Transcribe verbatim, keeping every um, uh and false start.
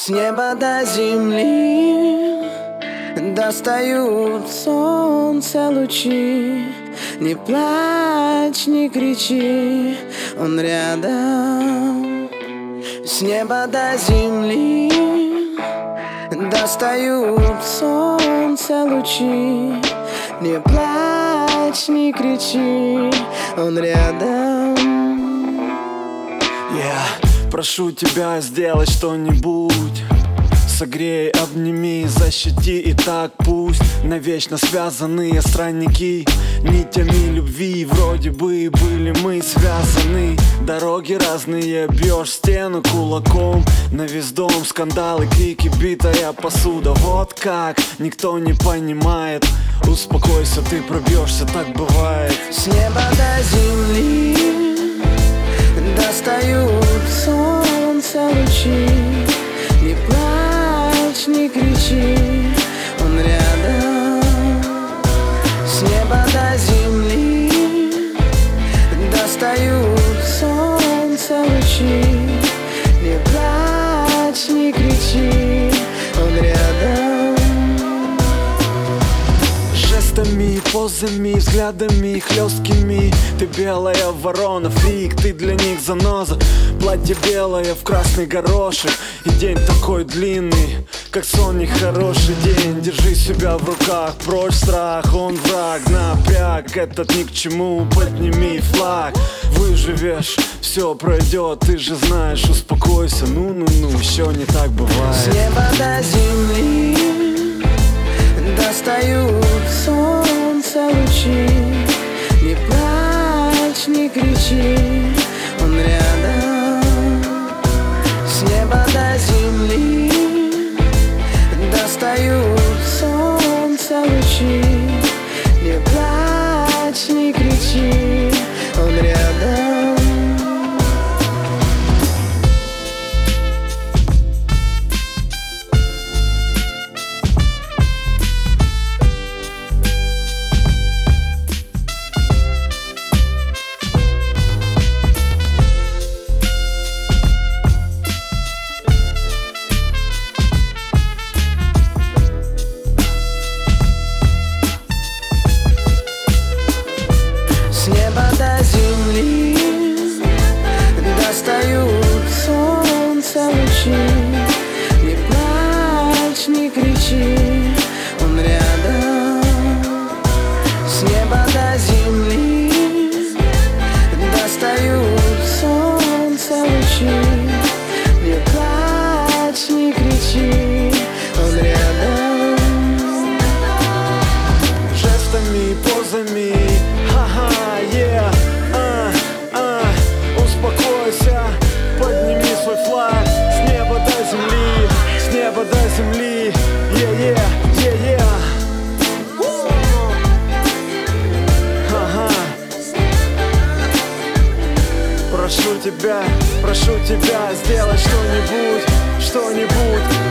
С неба до земли достают солнце лучи. Не плачь, не кричи, он рядом. С неба до земли достают солнце лучи. Не плачь, не кричи, он рядом. Yeah. Прошу тебя сделать что-нибудь, согрей, обними, защити, и так пусть навечно связанные странники нитями любви. Вроде бы были мы связаны, дороги разные, бьешь стену кулаком. На весь дом скандалы, крики, битая посуда. Вот как, никто не понимает. Успокойся, ты пробьешься, так бывает. С неба до земли достают солнце лучи. Не плачь, не кричи, он рядом. С неба до земли достают солнце лучи. Не плачь, не кричи, он рядом. Жестами, позами, взглядами хлесткими. Ты белая ворона, фрик, ты для них заноза. Платье белое в красный горошек. И день такой длинный, как сон, нехороший день. Держи себя в руках, прочь страх, он враг. Напряг, этот ни к чему, подними флаг. Выживешь, все пройдет, ты же знаешь. Успокойся, ну-ну-ну, еще не так бывает. С неба до земли достают солнце лучи. Не плачь, не кричи, он рядом. С неба до земли достают солнце лучи. Не плачь, не кричи, он рядом. С неба до земли достают солнце лучи. Не плачь, не кричи, он рядом. С неба до земли достают солнце лучи. Не плачь, не кричи, он рядом. Жестами, позами, ха-ха, yeah, а, а, успокойся, подними свой флаг. С неба до земли, с неба до земли, yeah, yeah, yeah, yeah. Ага. Прошу тебя, прошу тебя, сделай что-нибудь, что-нибудь.